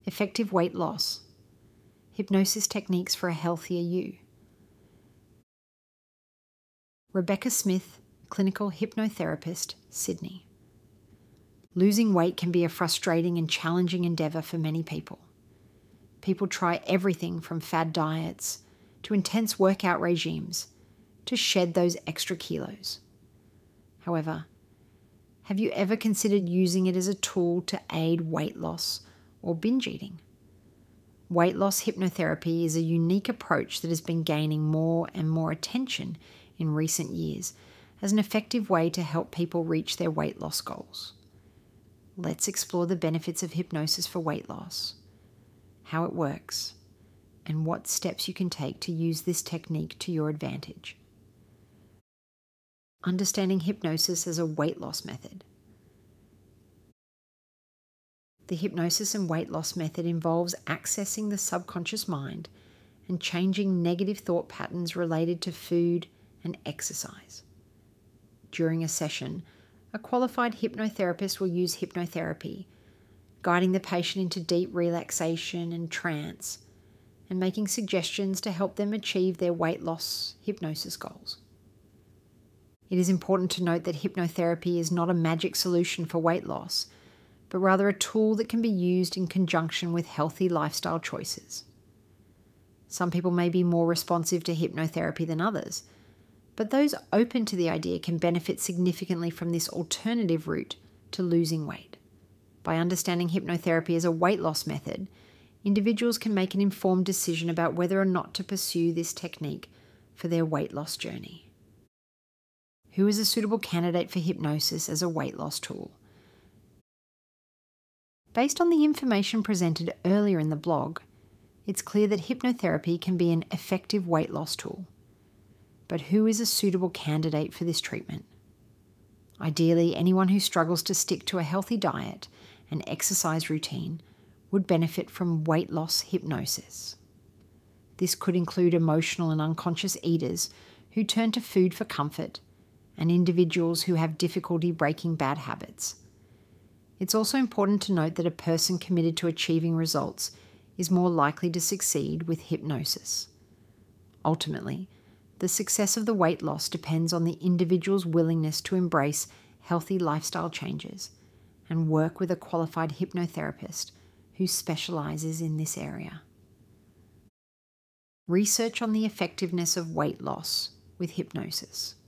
effective weight loss, hypnosis techniques for a healthier you. Rebecca Smith, clinical hypnotherapist, Sydney. Losing weight can be a frustrating and challenging endeavour for many people. People try everything from fad diets to intense workout regimes to shed those extra kilos. However, have you ever considered using it as a tool to aid weight loss or binge eating? Weight loss hypnotherapy is a unique approach that has been gaining more and more attention in recent years as an effective way to help people reach their weight loss goals. Let's explore the benefits of hypnosis for weight loss, how it works, and what steps you can take to use this technique to your advantage. Understanding hypnosis as a weight loss method. The hypnosis and weight loss method involves accessing the subconscious mind and changing negative thought patterns related to food and exercise. During a session, a qualified hypnotherapist will use hypnotherapy, guiding the patient into deep relaxation and trance, and making suggestions to help them achieve their weight loss hypnosis goals. It is important to note that hypnotherapy is not a magic solution for weight loss, but rather a tool that can be used in conjunction with healthy lifestyle choices. Some people may be more responsive to hypnotherapy than others, but those open to the idea can benefit significantly from this alternative route to losing weight. By understanding hypnotherapy as a weight loss method, individuals can make an informed decision about whether or not to pursue this technique for their weight loss journey. Who is a suitable candidate for hypnosis as a weight loss tool? Based on the information presented earlier in the blog, it's clear that hypnotherapy can be an effective weight loss tool. But who is a suitable candidate for this treatment? Ideally, anyone who struggles to stick to a healthy diet and exercise routine would benefit from weight loss hypnosis. This could include emotional and unconscious eaters who turn to food for comfort and individuals who have difficulty breaking bad habits. It's also important to note that a person committed to achieving results is more likely to succeed with hypnosis. Ultimately, the success of the weight loss depends on the individual's willingness to embrace healthy lifestyle changes and work with a qualified hypnotherapist who specializes in this area. Research on the effectiveness of weight loss with hypnosis.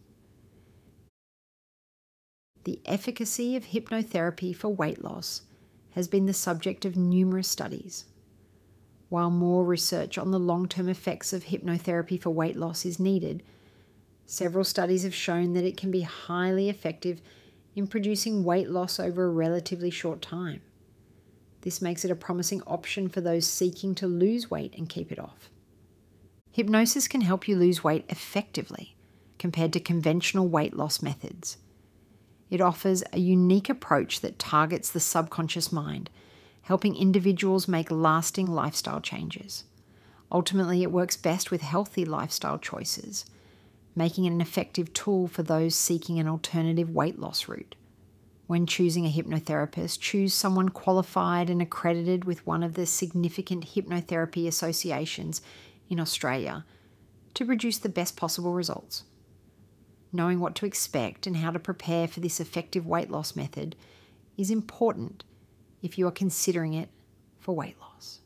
The efficacy of hypnotherapy for weight loss has been the subject of numerous studies. While more research on the long-term effects of hypnotherapy for weight loss is needed, several studies have shown that it can be highly effective in producing weight loss over a relatively short time. This makes it a promising option for those seeking to lose weight and keep it off. Hypnosis can help you lose weight effectively compared to conventional weight loss methods. It offers a unique approach that targets the subconscious mind, helping individuals make lasting lifestyle changes. Ultimately, it works best with healthy lifestyle choices, making it an effective tool for those seeking an alternative weight loss route. When choosing a hypnotherapist, choose someone qualified and accredited with one of the significant hypnotherapy associations in Australia to produce the best possible results. Knowing what to expect and how to prepare for this effective weight loss method is important if you are considering it for weight loss.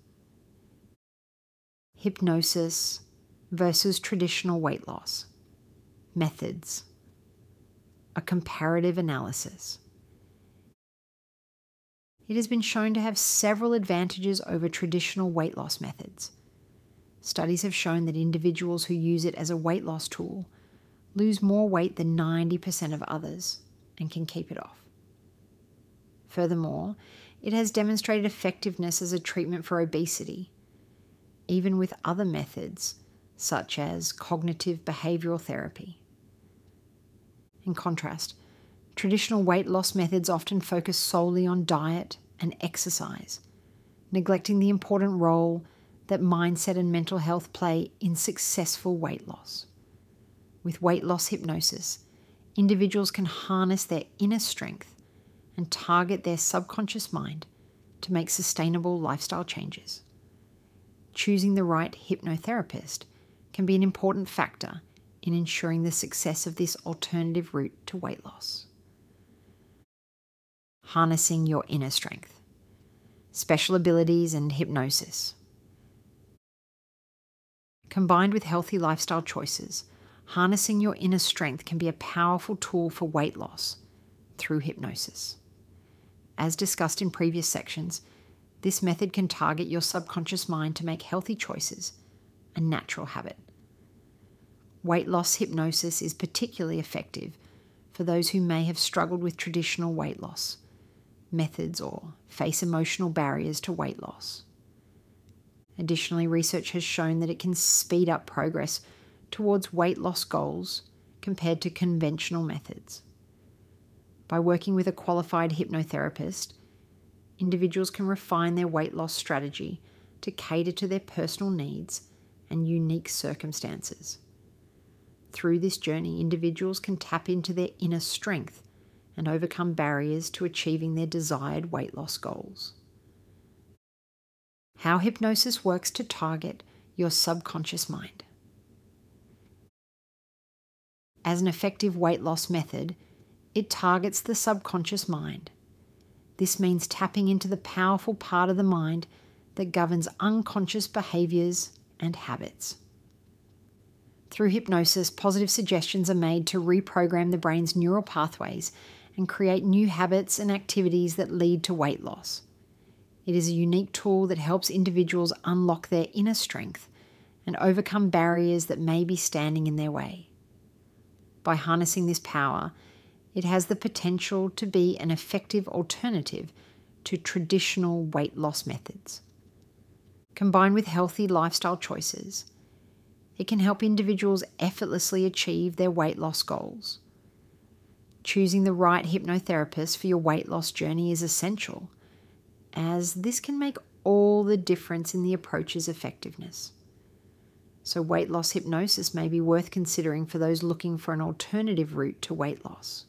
Hypnosis versus traditional weight loss. Methods. A comparative analysis. It has been shown to have several advantages over traditional weight loss methods. Studies have shown that individuals who use it as a weight loss tool lose more weight than 90% of others and can keep it off. Furthermore, it has demonstrated effectiveness as a treatment for obesity, even with other methods such as cognitive behavioral therapy. In contrast, traditional weight loss methods often focus solely on diet and exercise, neglecting the important role that mindset and mental health play in successful weight loss. With weight loss hypnosis, individuals can harness their inner strength and target their subconscious mind to make sustainable lifestyle changes. Choosing the right hypnotherapist can be an important factor in ensuring the success of this alternative route to weight loss. Harnessing your inner strength. Special abilities and hypnosis. Combined with healthy lifestyle choices, harnessing your inner strength can be a powerful tool for weight loss through hypnosis. As discussed in previous sections, this method can target your subconscious mind to make healthy choices, a natural habit. Weight loss hypnosis is particularly effective for those who may have struggled with traditional weight loss methods or face emotional barriers to weight loss. Additionally, research has shown that it can speed up progress towards weight loss goals compared to conventional methods. By working with a qualified hypnotherapist, individuals can refine their weight loss strategy to cater to their personal needs and unique circumstances. Through this journey, individuals can tap into their inner strength and overcome barriers to achieving their desired weight loss goals. How hypnosis works to target your subconscious mind. As an effective weight loss method, it targets the subconscious mind. This means tapping into the powerful part of the mind that governs unconscious behaviors and habits. Through hypnosis, positive suggestions are made to reprogram the brain's neural pathways and create new habits and activities that lead to weight loss. It is a unique tool that helps individuals unlock their inner strength and overcome barriers that may be standing in their way. By harnessing this power, it has the potential to be an effective alternative to traditional weight loss methods. Combined with healthy lifestyle choices, it can help individuals effortlessly achieve their weight loss goals. Choosing the right hypnotherapist for your weight loss journey is essential, as this can make all the difference in the approach's effectiveness. So weight loss hypnosis may be worth considering for those looking for an alternative route to weight loss.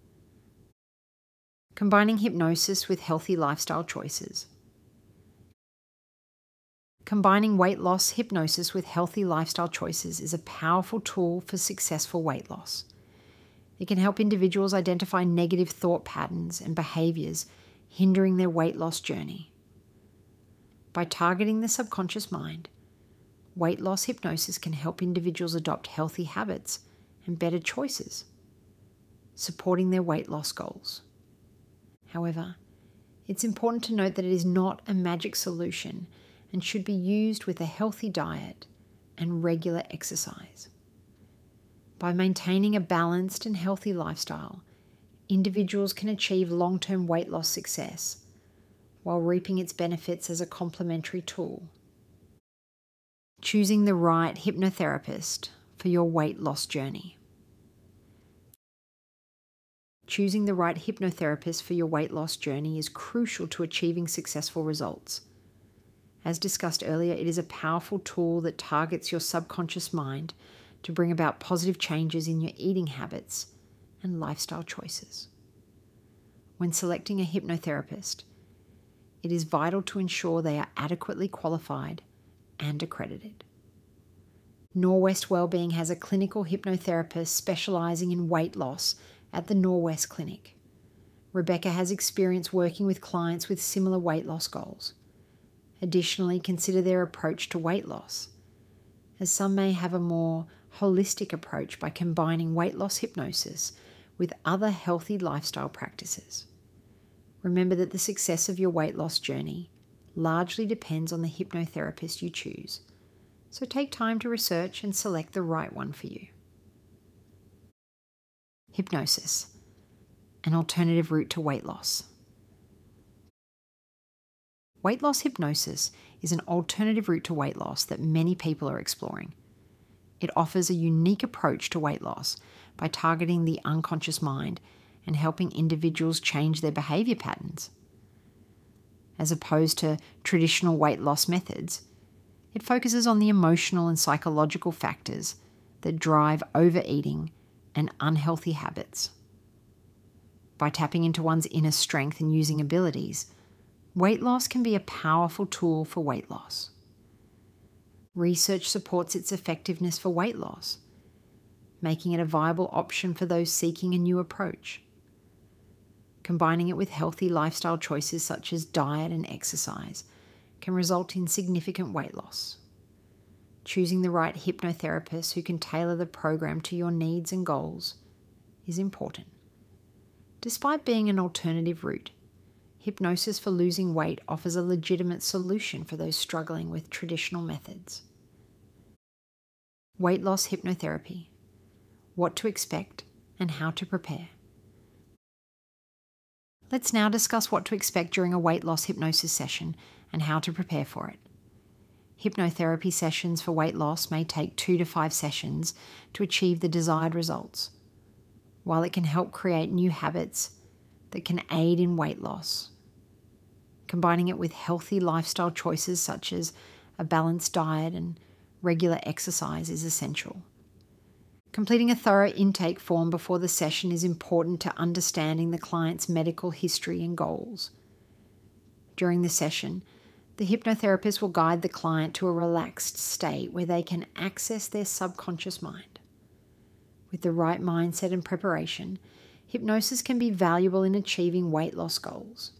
Combining hypnosis with healthy lifestyle choices. Combining weight loss hypnosis with healthy lifestyle choices is a powerful tool for successful weight loss. It can help individuals identify negative thought patterns and behaviors hindering their weight loss journey. By targeting the subconscious mind, weight loss hypnosis can help individuals adopt healthy habits and better choices, supporting their weight loss goals. However, it's important to note that it is not a magic solution and should be used with a healthy diet and regular exercise. By maintaining a balanced and healthy lifestyle, individuals can achieve long-term weight loss success while reaping its benefits as a complementary tool. Choosing the right hypnotherapist for your weight loss journey. Choosing the right hypnotherapist for your weight loss journey is crucial to achieving successful results. As discussed earlier, it is a powerful tool that targets your subconscious mind to bring about positive changes in your eating habits and lifestyle choices. When selecting a hypnotherapist, it is vital to ensure they are adequately qualified and accredited. Norwest Wellbeing has a clinical hypnotherapist specializing in weight loss at the Norwest Clinic. Rebecca has experience working with clients with similar weight loss goals. Additionally, consider their approach to weight loss, as some may have a more holistic approach by combining weight loss hypnosis with other healthy lifestyle practices. Remember that the success of your weight loss journey largely depends on the hypnotherapist you choose, so take time to research and select the right one for you. Hypnosis, an alternative route to weight loss. Weight loss hypnosis is an alternative route to weight loss that many people are exploring. It offers a unique approach to weight loss by targeting the unconscious mind and helping individuals change their behavior patterns. As opposed to traditional weight loss methods, it focuses on the emotional and psychological factors that drive overeating and unhealthy habits. By tapping into one's inner strength and using abilities, Weight loss can be a powerful tool for weight loss. Research supports its effectiveness for weight loss, making it a viable option for those seeking a new approach. Combining it with healthy lifestyle choices such as diet and exercise can result in significant weight loss. Choosing the right hypnotherapist who can tailor the program to your needs and goals is important. Despite being an alternative route, hypnosis for losing weight offers a legitimate solution for those struggling with traditional methods. Weight loss hypnotherapy: what to expect and how to prepare. Let's now discuss what to expect during a weight loss hypnosis session and how to prepare for it. Hypnotherapy sessions for weight loss may take 2 to 5 sessions to achieve the desired results. While it can help create new habits that can aid in weight loss, combining it with healthy lifestyle choices such as a balanced diet and regular exercise is essential. Completing a thorough intake form before the session is important to understanding the client's medical history and goals. During the session, the hypnotherapist will guide the client to a relaxed state where they can access their subconscious mind. With the right mindset and preparation, hypnosis can be valuable in achieving weight loss goals.